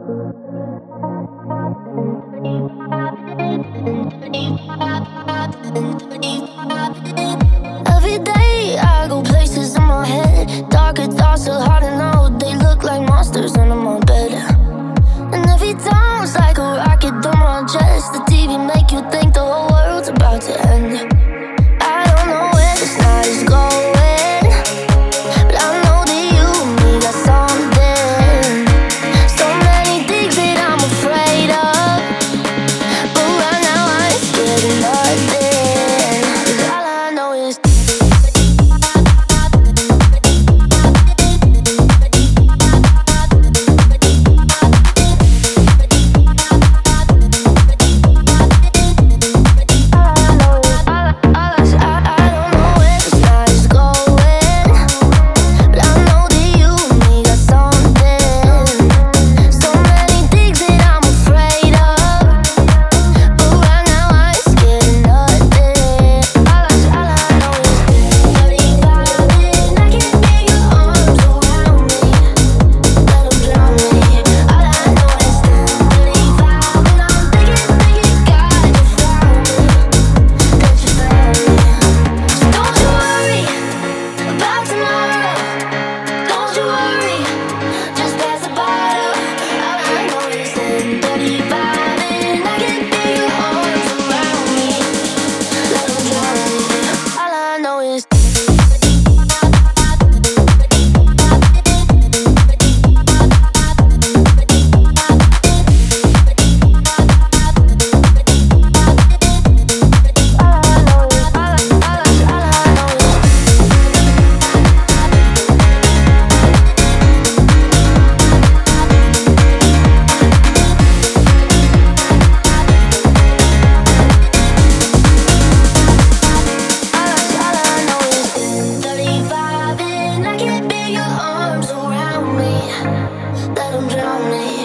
Every day I go places in my head. Darker thoughts are hard to know. They look like monsters under my bed. And every time it's like a rocket through my chest. The TV make you think the whole world's about to end. I don't know where this night is going, but I know that you and me got something. So many things that I'm afraid of, but right now I ain't scared of nothing. 'Cause all I know is let 'em drown me.